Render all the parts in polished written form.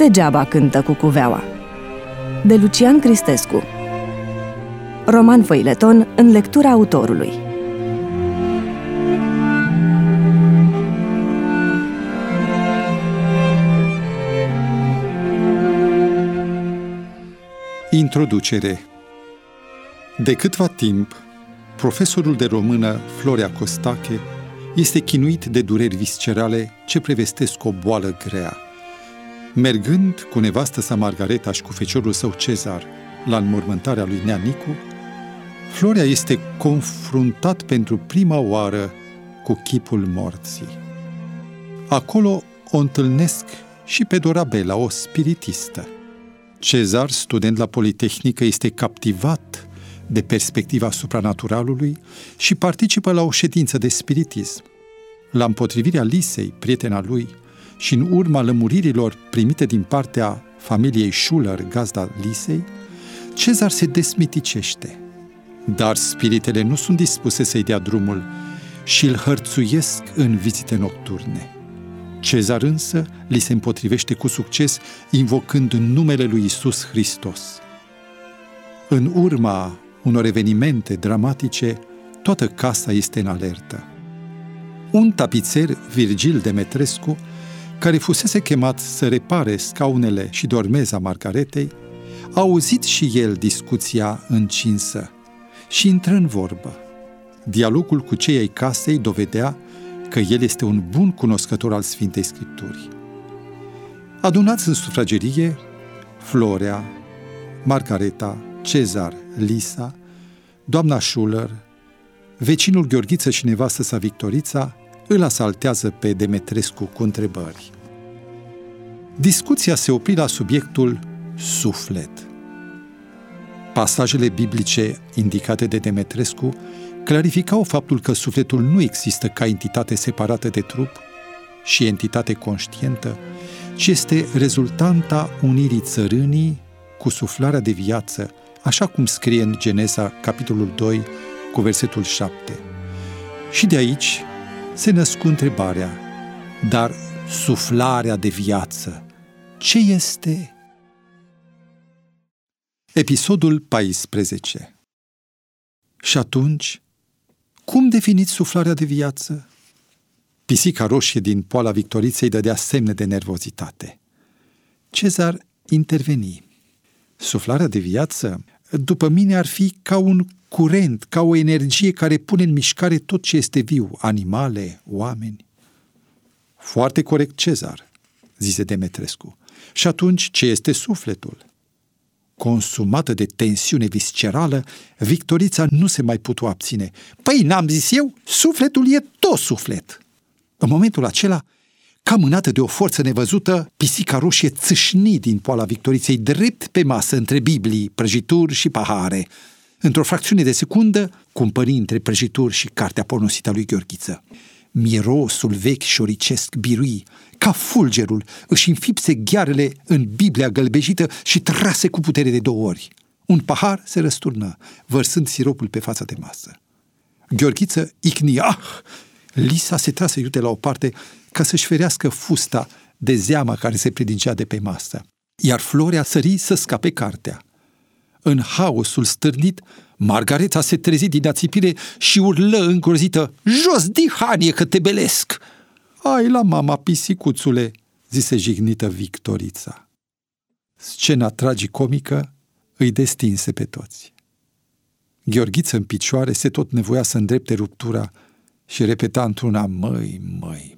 Degeaba cântă cucuveaua, de Lucian Cristescu. Roman feuilleton în lectura autorului. Introducere. De câtva timp, profesorul de română Florea Costache este chinuit de dureri viscerale ce prevestesc o boală grea. Mergând cu nevastă sa Margareta și cu feciorul său Cezar la înmormântarea lui Nea Nicu, Florea este confruntat pentru prima oară cu chipul morții. Acolo o întâlnesc și pe Dorabela, o spiritistă. Cezar, student la Politehnică, este captivat de perspectiva supranaturalului și participă la o ședință de spiritism. La împotrivirea Lisei, prietena lui, și în urma lămuririlor primite din partea familiei Schuller, gazda Lisei, Cezar se desmiticește. Dar spiritele nu sunt dispuse să-i dea drumul și îl hărțuiesc în vizite nocturne. Cezar însă li se împotrivește cu succes, invocând numele lui Iisus Hristos. În urma unor evenimente dramatice, toată casa este în alertă. Un tapițer, Virgil Demetrescu, care fusese chemat să repare scaunele și dormeza Margaretei, a auzit și el discuția încinsă și intră în vorbă. Dialogul cu cei ai casei dovedea că el este un bun cunoscător al Sfintei Scripturii. Adunați în sufragerie, Florea, Margareta, Cezar, Lisa, doamna Schuller, vecinul Gheorghiță și nevastă sa Victorița îl asaltează pe Demetrescu cu întrebări. Discuția se opri la subiectul suflet. Pasajele biblice indicate de Demetrescu clarificau faptul că sufletul nu există ca entitate separată de trup și entitate conștientă, ci este rezultanta unirii țărânii cu suflarea de viață, așa cum scrie în Geneza, capitolul 2, cu versetul 7. Și de aici se născu întrebarea, dar suflarea de viață, ce este? Episodul 14. Și atunci, cum definiți suflarea de viață? Pisica roșie din poala Victoriței dădea semne de nervozitate. Cezar interveni. Suflarea de viață, după mine, ar fi ca un curent, ca o energie care pune în mișcare tot ce este viu, animale, oameni. Foarte corect, Cezar, zise Demetrescu. Și atunci, ce este sufletul? Consumată de tensiune viscerală, Victorița nu se mai putu abține. Păi, n-am zis eu? Sufletul e tot suflet! În momentul acela, ca mânată de o forță nevăzută, pisica roșie țâșni din poala Victoriței drept pe masă între Biblii, prăjituri și pahare. Într-o fracțiune de secundă, cumpări între prăjituri și cartea pornosită a lui Gheorghiță. Mirosul vechi șoricesc birui, ca fulgerul, își înfipse ghearele în Biblia gălbejită și trase cu putere de 2 ori. Un pahar se răsturnă, vărsând siropul pe fața de masă. Gheorghiță icni. Lisa se trase iute la o parte ca să-și ferească fusta de zeama care se predincea de pe masă, iar Florea sări să scape cartea. În haosul stârnit, Margareta se trezi din ațipire și urlă îngrozită, jos, dihanie, că te belesc! Ai la mama, pisicuțule, zise jignită Victorița. Scena tragicomică îi destinse pe toți. Gheorghiță în picioare se tot nevoia să îndrepte ruptura și repeta într-una, măi.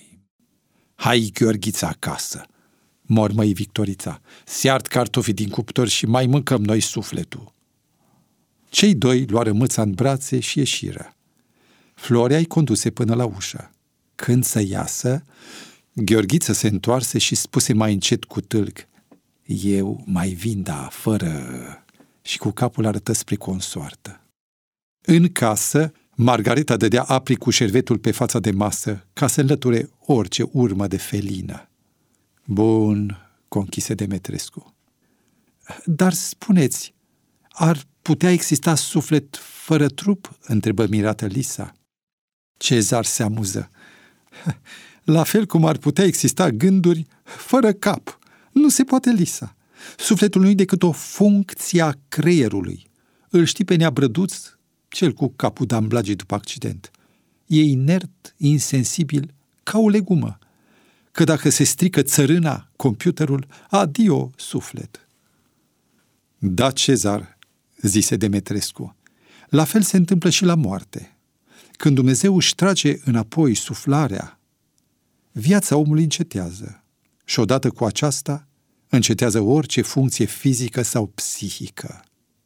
Hai, Gheorghiță, acasă, mormăi Victorița, se-ard cartofii din cuptor și mai mâncăm noi sufletul. Cei doi luară mâța în brațe și ieșiră. Florea îi conduse până la ușă. Când să iasă, Gheorghiță se întoarse și spuse mai încet cu tâlc, eu mai vin, da, fără... și cu capul arătă spre consoartă. În casă, Margareta dădea apri cu șervetul pe fața de masă ca să înlăture orice urmă de felină. Bun, conchise Demetrescu. Dar spuneți, ar putea exista suflet fără trup? Întrebă mirată Lisa. Cezar se amuză. La fel cum ar putea exista gânduri fără cap, Nu se poate, Lisa. Sufletul nu e decât o funcție a creierului. Îl știi pe Neabrăduț, cel cu capul de-amblage după accident. E inert, insensibil, ca o legumă. Că dacă se strică țărâna, computerul, adio, suflet. Da, Cezar, zise Demetrescu, la fel se întâmplă și la moarte. Când Dumnezeu își trage înapoi suflarea, viața omului încetează și odată cu aceasta încetează orice funcție fizică sau psihică.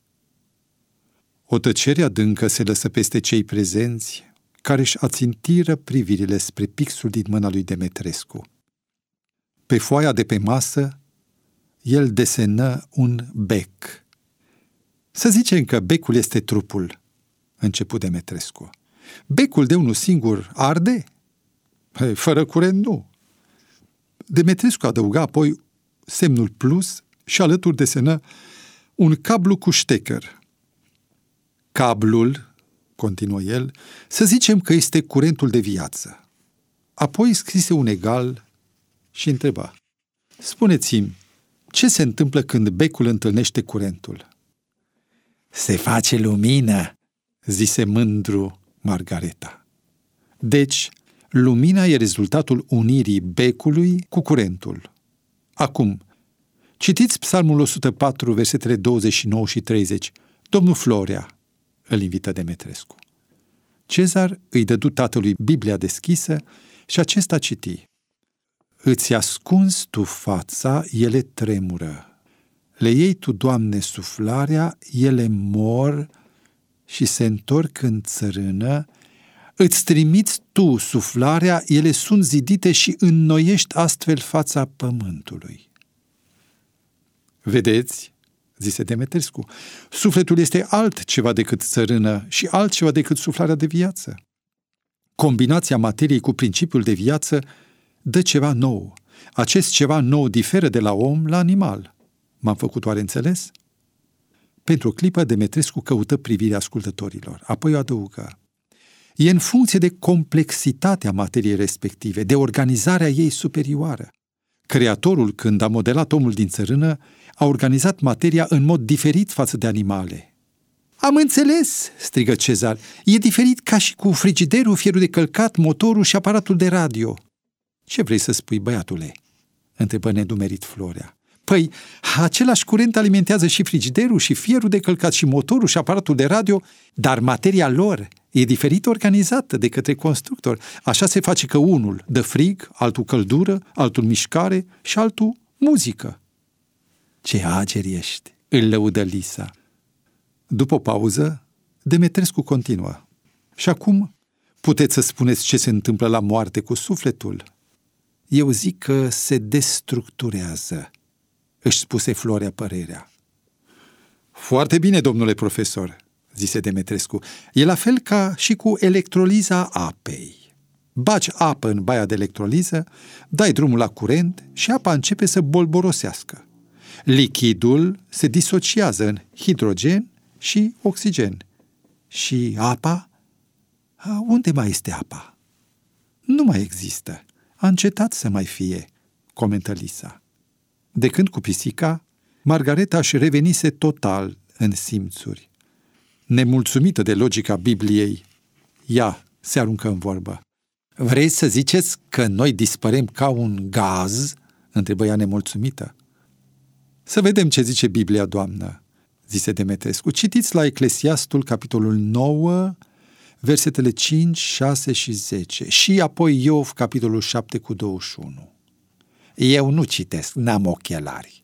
O tăcere adâncă se lăsă peste cei prezenți, care își ațintiră privirile spre pixul din mâna lui Demetrescu. Pe foaia de pe masă, el desenă un bec. Să zicem că becul este trupul, începu Demetrescu. Becul de unul singur arde? Fără curent nu. Demetrescu adăuga apoi semnul plus și alături desenă un cablu cu ștecher. Cablul, continuă el, să zicem că este curentul de viață. Apoi scrise un egal și întreba: spuneți-mi, ce se întâmplă când becul întâlnește curentul? Se face lumină, zise mândru Margareta. Deci, lumina e rezultatul unirii becului cu curentul. Acum, citiți Psalmul 104, versetele 29 și 30. Domnul Florea, îl invită Demetrescu. Cezar îi dădu tatălui Biblia deschisă și acesta citi: Îți ascunzi tu fața, ele tremură. Le iei tu, Doamne, suflarea, ele mor și se întorc în țărână. Îți trimiți tu suflarea, ele sunt zidite și înnoiești astfel fața pământului. Vedeți, zise Demetrescu, sufletul este altceva decât țărână și altceva decât suflarea de viață. Combinația materiei cu principiul de viață dă ceva nou. Acest ceva nou diferă de la om la animal. M-am făcut oare înțeles? Pentru o clipă, Demetrescu căută privirea ascultătorilor. Apoi o adăugă: e în funcție de complexitatea materiei respective, de organizarea ei superioară. Creatorul, când a modelat omul din țărână, a organizat materia în mod diferit față de animale. Am înțeles, strigă Cezar. E diferit ca și cu frigiderul, fierul de călcat, motorul și aparatul de radio. Ce vrei să spui, băiatule? Întrebă nedumerit Florea. Păi, același curent alimentează și frigiderul, și fierul de călcat, și motorul, și aparatul de radio, dar materia lor e diferit organizată de către constructor. Așa se face că unul dă frig, altul căldură, altul mișcare și altul muzică. Ce ager ești, îl lăudă Lisa. După o pauză, Demetrescu continuă. Și acum puteți să spuneți ce se întâmplă la moarte cu sufletul? Eu zic că se destructurează, își spuse Florea părerea. Foarte bine, domnule profesor, zise Demetrescu. E la fel ca și cu electroliza apei. Bagi apă în baia de electroliză, dai drumul la curent și apa începe să bolborosească. Lichidul se disociază în hidrogen și oxigen. Și apa? Unde mai este apa? Nu mai există. A încetat să mai fie, comentă Lisa. De când cu pisica, Margareta își revenise total în simțuri. Nemulțumită de logica Bibliei, ea se aruncă în vorbă. Vrei să ziceți că noi dispărem ca un gaz? Întrebă ea nemulțumită. Să vedem ce zice Biblia, doamnă, zise Demetrescu. Citiți la Eclesiastul, capitolul 9, versetele 5, 6 și 10 și apoi Iov, capitolul 7 cu 21. Eu nu citesc, n-am ochelari.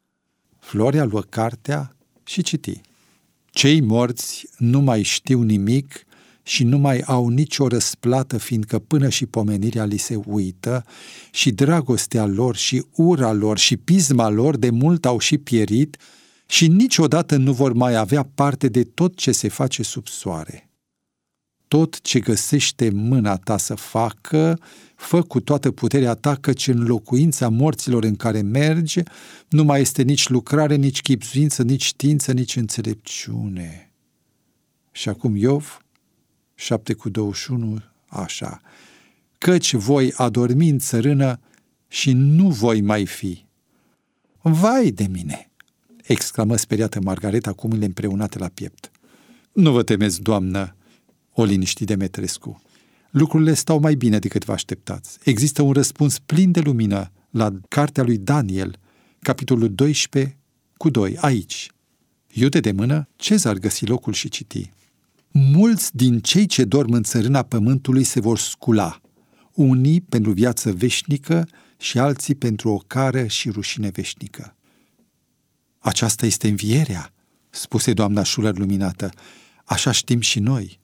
Florea luă cartea și citi. Cei morți nu mai știu nimic și nu mai au nicio răsplată, fiindcă până și pomenirea li se uită și dragostea lor și ura lor și pisma lor de mult au și pierit și niciodată nu vor mai avea parte de tot ce se face sub soare. Tot ce găsește mâna ta să facă, fă cu toată puterea ta, căci în locuința morților în care mergi nu mai este nici lucrare, nici chibzuință, nici știință, nici înțelepciune. Și acum Iov 7 cu 21, așa. Căci voi adormi în țărână și nu voi mai fi. Vai de mine!" exclamă speriată Margareta cu mâinile împreunate la piept. "Nu vă temeți, doamnă," o liniști Demetrescu. "Lucrurile stau mai bine decât vă așteptați. Există un răspuns plin de lumină la cartea lui Daniel, capitolul 12:2, aici." Iute de mână, Cezar găsi locul și citi: "Mulți din cei ce dorm în țărâna pământului se vor scula, unii pentru viață veșnică și alții pentru o cară și rușine veșnică." "Aceasta este învierea," spuse doamna Schuller luminată. "Așa știm și noi."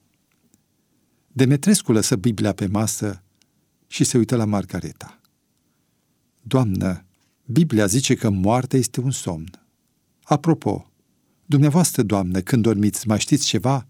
Demetrescu lăsă Biblia pe masă și se uită la Margareta. "Doamnă, Biblia zice că moartea este un somn. Apropo, dumneavoastră, doamnă, când dormiți, mai știți ceva?"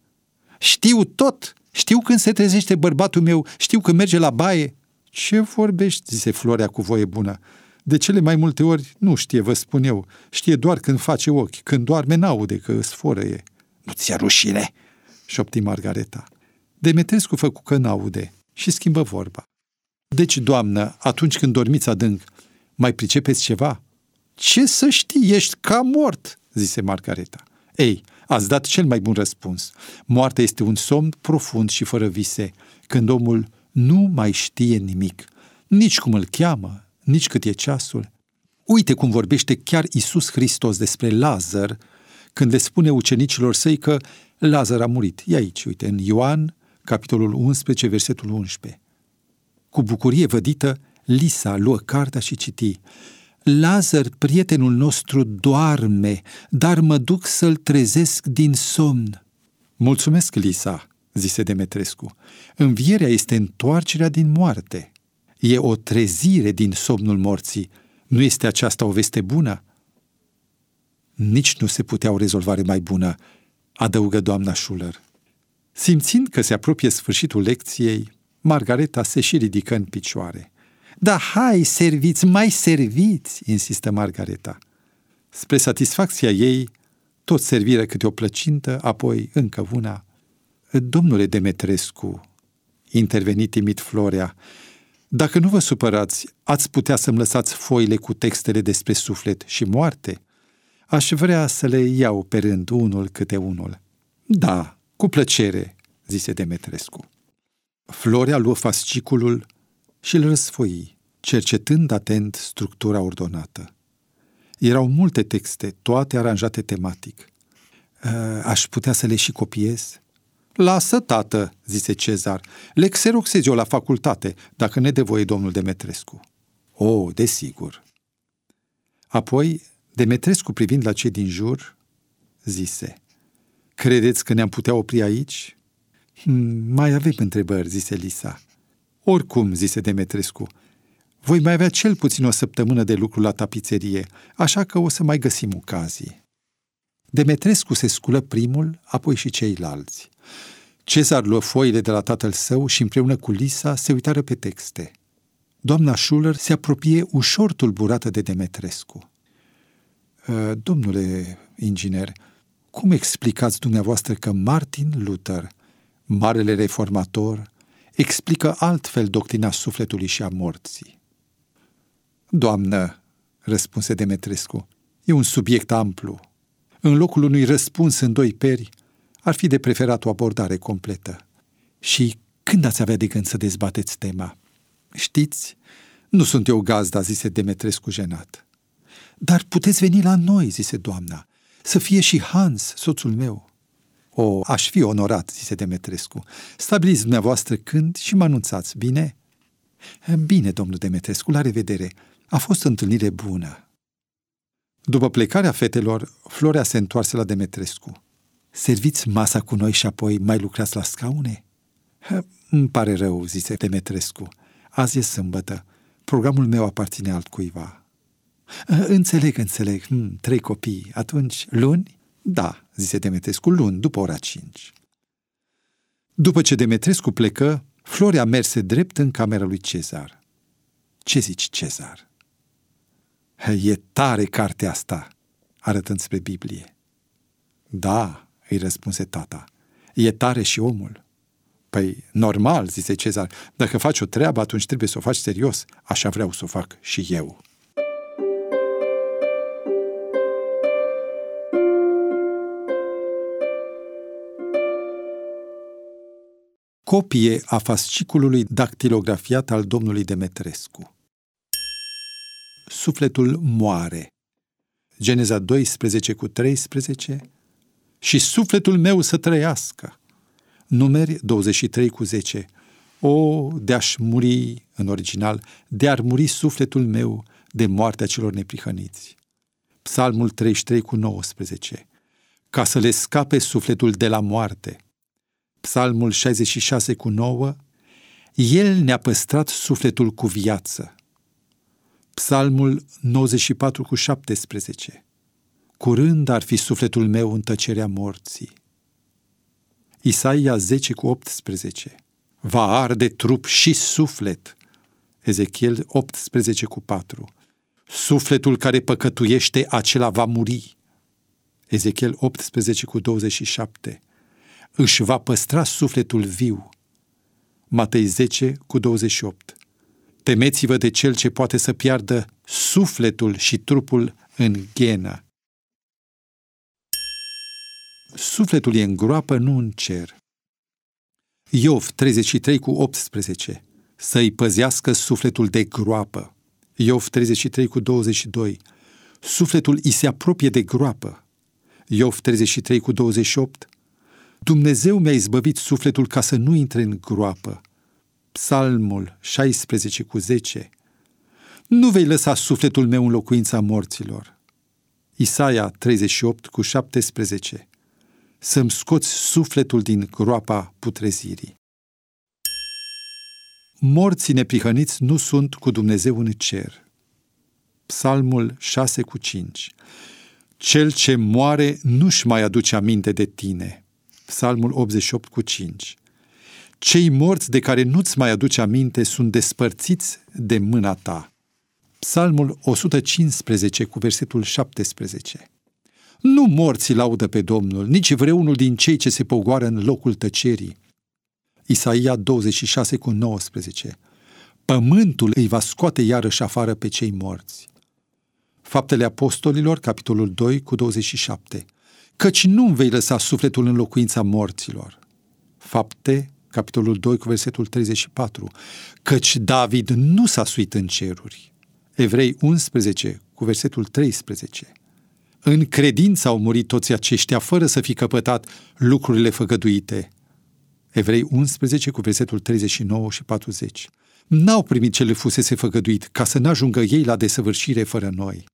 "Știu tot! Știu când se trezește bărbatul meu, știu când merge la baie." "Ce vorbești?" zise Florea cu voie bună. "De cele mai multe ori nu știe, vă spun eu. Știe doar când face ochi, când doarme n-aude că sforăie." "Nu ți-e rușine?" șopti Margareta. Demetrescu făcu că n-aude și schimbă vorba. "Deci, doamnă, atunci când dormiți adânc, mai pricepeți ceva?" "Ce să știi, ești ca mort," zise Margareta. "Ei, ați dat cel mai bun răspuns. Moartea este un somn profund și fără vise, când omul nu mai știe nimic, nici cum îl cheamă, nici cât e ceasul. Uite cum vorbește chiar Iisus Hristos despre Lazar, când le spune ucenicilor săi că Lazar a murit. E aici, uite, în Ioan, capitolul 11, versetul 11. Cu bucurie vădită, Lisa luă cartea și citi: "Lazar, prietenul nostru, doarme, dar mă duc să-l trezesc din somn." "Mulțumesc, Lisa," zise Demetrescu. "Învierea este întoarcerea din moarte. E o trezire din somnul morții. Nu este aceasta o veste bună?" "Nici nu se putea o rezolvare mai bună," adăugă doamna Schuller. Simțind că se apropie sfârșitul lecției, Margareta se și ridică în picioare. "Da, hai, serviți, mai serviți," insistă Margareta. Spre satisfacția ei, toți serviră câte o plăcintă, apoi încă una. "Domnule Demetrescu," interveni timid Florea, "dacă nu vă supărați, ați putea să-mi lăsați foile cu textele despre suflet și moarte? Aș vrea să le iau pe rând, unul câte unul." "Da, cu plăcere," zise Demetrescu. Florea luă fasciculul și îl răsfoi, cercetând atent structura ordonată. Erau multe texte, toate aranjate tematic. "Aș putea să le și copiez?" "Lasă, tată," zise Cezar, "le xeroxez eu la facultate, dacă ne dă voie domnul Demetrescu." "O, desigur." Apoi, Demetrescu, privind la cei din jur, zise: "Credeți că ne-am putea opri aici?" "Mai avem întrebări," zise Lisa. "Oricum," zise Demetrescu, "voi mai avea cel puțin o săptămână de lucru la tapiserie, așa că o să mai găsim ocazii." Demetrescu se sculă primul, apoi și ceilalți. Cezar luă foile de la tatăl său și împreună cu Lisa se uitară pe texte. Doamna Schuller se apropie ușor tulburată de Demetrescu. "Domnule inginer, cum explicați dumneavoastră că Martin Luther, marele reformator, explică altfel doctrina sufletului și a morții?" "Doamnă," răspunse Demetrescu, "e un subiect amplu. În locul unui răspuns în 2 peri, ar fi de preferat o abordare completă." "Și când ați avea de gând să dezbateți tema?" "Știți, nu sunt eu gazda," zise Demetrescu jenat. "Dar puteți veni la noi," zise doamna, "să fie și Hans, soțul meu." "O, aș fi onorat," zise Demetrescu. "Stabiliți dumneavoastră când și mă anunțați, bine?" "Bine, domnul Demetrescu, la revedere. A fost o întâlnire bună." După plecarea fetelor, Florea se întoarse la Demetrescu. "Serviți masa cu noi și apoi mai lucrați la scaune?" "Îmi pare rău," zise Demetrescu. "Azi e sâmbătă. Programul meu aparține altcuiva." Înțeleg. 3 copii. Atunci, luni?" "Da," zise Demetrescu, "luni, după ora 5. După ce Demetrescu plecă, Florea merse drept în camera lui Cezar. "Ce zici, Cezar?" "E tare cartea asta," arătând spre Biblie. "Da," îi răspunse tata, "e tare și omul." "Păi, normal," zise Cezar, "dacă faci o treabă, atunci trebuie să o faci serios. Așa vreau să o fac și eu." copie a fasciculului dactilografiat al domnului Demetrescu. Sufletul moare. Geneza 12:13 și sufletul meu să trăiască. Numeri 23:10. O, de-aș muri, în original, de-ar muri sufletul meu de moartea celor neprihăniți. Psalmul 33:19. Ca să le scape sufletul de la moarte. Psalmul 66:9. El ne-a păstrat sufletul cu viață. Psalmul 94:17. Curând ar fi sufletul meu în tăcerea morții. Isaia 10:18. Va arde trup și suflet. Ezechiel 18:4. Sufletul care păcătuiește, acela va muri. Ezechiel 18:27. Își va păstra sufletul viu. Matei 10:28. Temeți-vă de cel ce poate să piardă sufletul și trupul în ghenă. Sufletul e în groapă, nu în cer. Iov 33:18. Să-i păzească sufletul de groapă. Iov 33:22. Sufletul îi se apropie de groapă. Iov 33:28. Dumnezeu mi-a izbăvit sufletul ca să nu intre în groapă. Psalmul 16:10. Nu vei lăsa sufletul meu în locuința morților. Isaia 38:17. Să-mi scoți sufletul din groapa putrezirii. Morții neprihăniți nu sunt cu Dumnezeu în cer. Psalmul 6:5. Cel ce moare nu-și mai aduce aminte de tine. Psalmul 88:5. Cei morți de care nu-ți mai aduce aminte sunt despărțiți de mâna ta. Psalmul 115:17. Nu morții laudă pe Domnul, nici vreunul din cei ce se pogoară în locul tăcerii. Isaia 26:19. Pământul îi va scoate iarăși afară pe cei morți. Faptele Apostolilor, capitolul 2:27. Căci nu vei lăsa sufletul în locuința morților. Fapte, capitolul 2:34. Căci David nu s-a suit în ceruri. Evrei 11:13. În credință au murit toți aceștia, fără să fi căpătat lucrurile făgăduite. Evrei 11:39 și 40. N-au primit ce le fusese făgăduit, ca să n-ajungă ei la desăvârșire fără noi.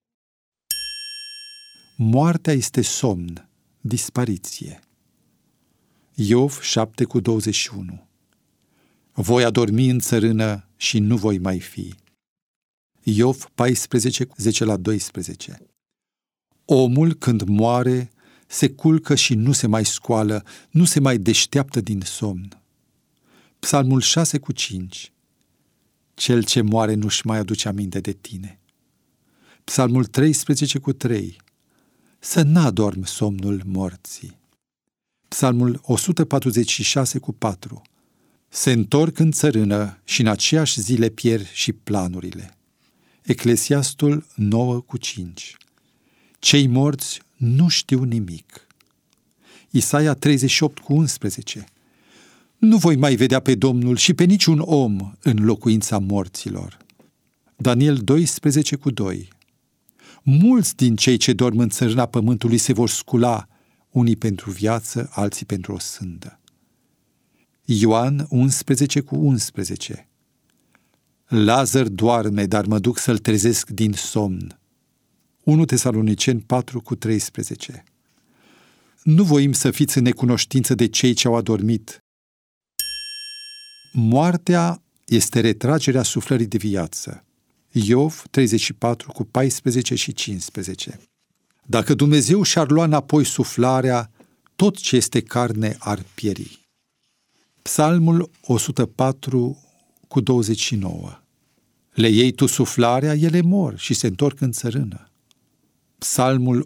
Moartea este somn, dispariție. Iov 7:21. Voi adormi în țărână și nu voi mai fi. Iov 14:10-12. Omul, când moare, se culcă și nu se mai scoală, nu se mai deșteaptă din somn. Psalmul 6:5. Cel ce moare nu-și mai aduce aminte de tine. Psalmul 13:3. Să n-adorm somnul morții. Psalmul 146:4. Se întorc în țărână și în aceeași zi le pierd și planurile. Eclesiastul 9:5. Cei morți nu știu nimic. Isaia 38:11. Nu voi mai vedea pe Domnul și pe niciun om în locuința morților. Daniel 12:2. Mulți din cei ce dorm în țărâna pământului se vor scula, unii pentru viață, alții pentru o sândă. Ioan 11:11. Lazar doarme, dar mă duc să-l trezesc din somn. 1 Tesaloniceni 4:13. Nu voim să fiți în necunoștință de cei ce au adormit. Moartea este retragerea suflării de viață. Iov 34:14 și 15. Dacă Dumnezeu și-ar lua înapoi suflarea, tot ce este carne ar pieri. Psalmul 104:29. Le iei tu suflarea, ele mor și se întorc în țărână. Psalmul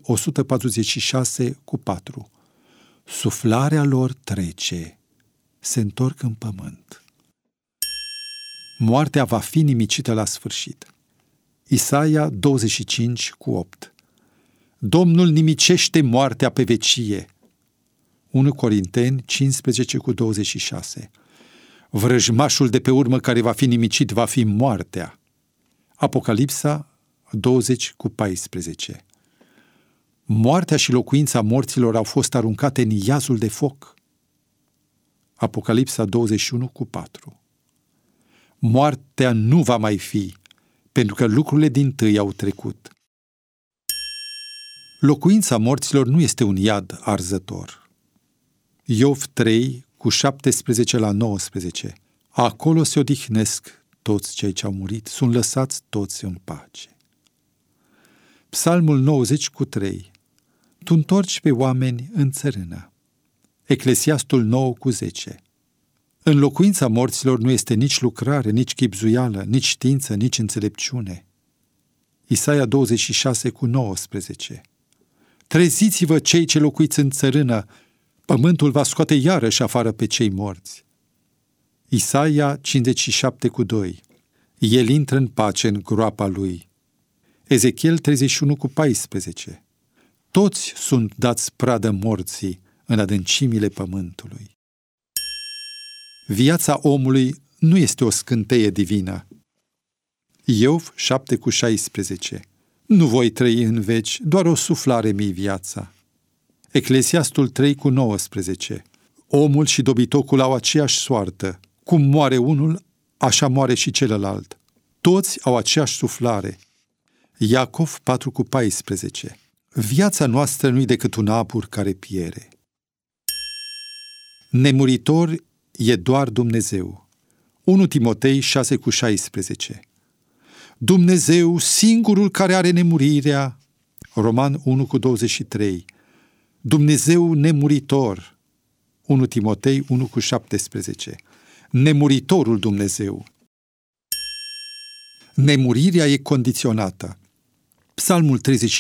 146:4. Suflarea lor trece, se întorc în pământ. Moartea va fi nimicită la sfârșit. Isaia 25:8. Domnul nimicește moartea pe vecie. 1 Corinteni 15:26. Vrăjmașul de pe urmă care va fi nimicit va fi moartea. Apocalipsa 20:14. Moartea și locuința morților au fost aruncate în iazul de foc. Apocalipsa 21:4. Moartea nu va mai fi, pentru că lucrurile dintâi au trecut. Locuința morților nu este un iad arzător. Iov 3:17-19. Acolo se odihnesc toți cei ce au murit, sunt lăsați toți în pace. Psalmul 90:3. Tu întorci pe oameni în țărână. Eclesiastul 9:10. În locuința morților nu este nici lucrare, nici chibzuială, nici știință, nici înțelepciune. Isaia 26:19. Treziți-vă cei ce locuiți în țărână, pământul va scoate iarăși afară pe cei morți. Isaia 57:2. El intră în pace în groapa lui. Ezechiel 31:14. Toți sunt dați pradă morții în adâncimile pământului. Viața omului nu este o scânteie divină. Iov 7:16. Nu voi trăi în veci, doar o suflare mi-i viața. Eclesiastul 3:19. Omul și dobitocul au aceeași soartă. Cum moare unul, așa moare și celălalt. Toți au aceeași suflare. Iacov 4:14. Viața noastră nu-i decât un abur care piere. Nemuritor e doar Dumnezeu. 1 Timotei 6:16. Dumnezeu, singurul care are nemurirea. Roman 1:23. Dumnezeu nemuritor. 1 Timotei 1:17. Nemuritorul Dumnezeu. Nemurirea e condiționată. Psalmul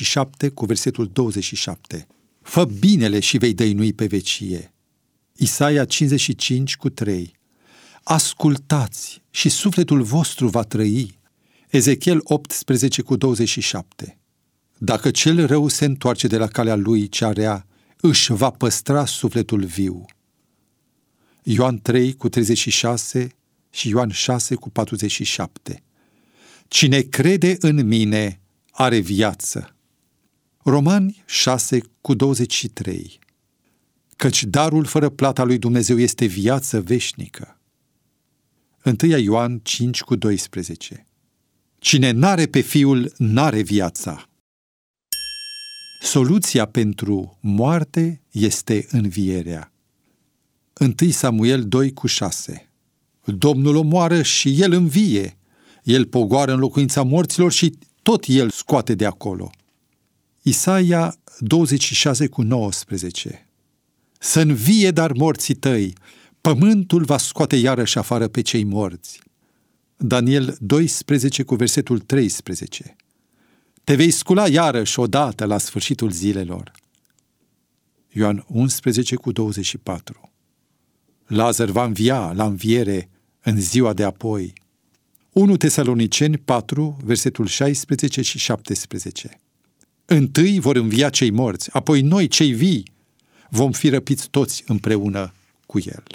37:27. Fă binele și vei dăinui pe vecie. Isaia 55:3. Ascultați și sufletul vostru va trăi. Ezechiel 18:27. Dacă cel rău se întoarce de la calea lui cea rea, își va păstra sufletul viu. Ioan 3:36 și Ioan 6:47. Cine crede în mine are viață. Romani 6:23. Căci darul fără plata lui Dumnezeu este viață veșnică. 1 Ioan 5:12. Cine n-are pe Fiul, n-are viața. Soluția pentru moarte este învierea. 1 Samuel 2:6. Domnul omoară și El învie. El pogoară în locuința morților și tot El scoate de acolo. Isaia 26:19. Să învie dar morții tăi, pământul va scoate iarăși afară pe cei morți. Daniel 12:13. Te vei scula iarăși odată la sfârșitul zilelor. Ioan 11:24. Lazar va învia la înviere în ziua de apoi. 1 Tesaloniceni 4:16 și 17. Întâi vor învia cei morți, apoi noi, cei vii, vom fi răpiți toți împreună cu El.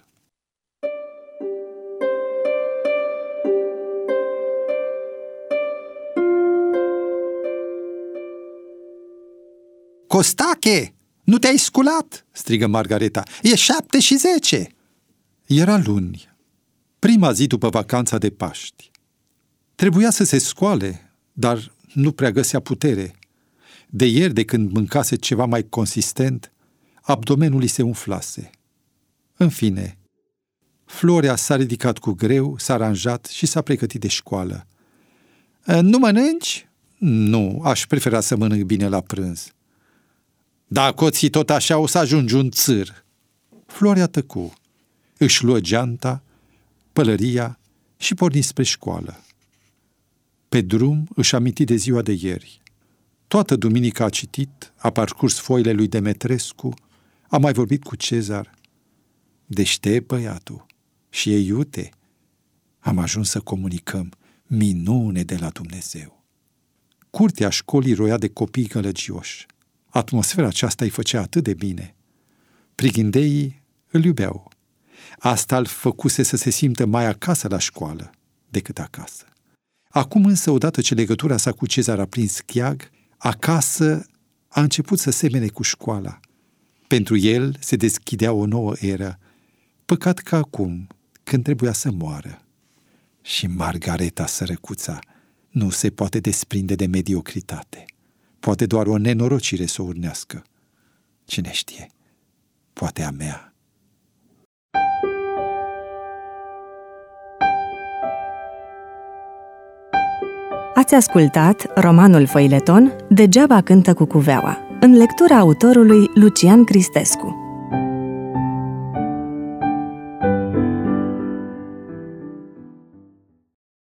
Costache, nu te-ai sculat, strigă Margareta. E 7:10. Era luni, prima zi după vacanța de Paști. Trebuia să se scoale, dar nu prea găsea putere. De ieri, de când mâncase ceva mai consistent, abdomenul îi se umflase. În fine, Florea s-a ridicat cu greu, s-a aranjat și s-a pregătit de școală. Nu mănânci? Nu, aș prefera să mănânc bine la prânz. Dacă o ții tot așa, o să ajungi un țâr. Florea tăcu, își luă geanta, pălăria și porni spre școală. Pe drum își aminti de ziua de ieri. Toată duminica a citit, a parcurs foile lui Demetrescu, a mai vorbit cu Cezar. Deștept băiatul și e iute. Am ajuns să comunicăm, minune de la Dumnezeu. Curtea școlii roia de copii gălăgioși. Atmosfera aceasta îi făcea atât de bine. Prighindeii îl iubeau. Asta îl făcuse să se simtă mai acasă la școală decât acasă. Acum însă, odată ce legătura sa cu Cezar a prins cheag, acasă a început să semene cu școala. Pentru el se deschidea o nouă eră, păcat că acum, când trebuia să moară. Și Margareta, sărăcuța, nu se poate desprinde de mediocritate. Poate doar o nenorocire să o urnească. Cine știe, poate a mea. Ați ascultat romanul feuilleton Degeaba cântă cucuveaua, în lectura autorului Lucian Cristescu.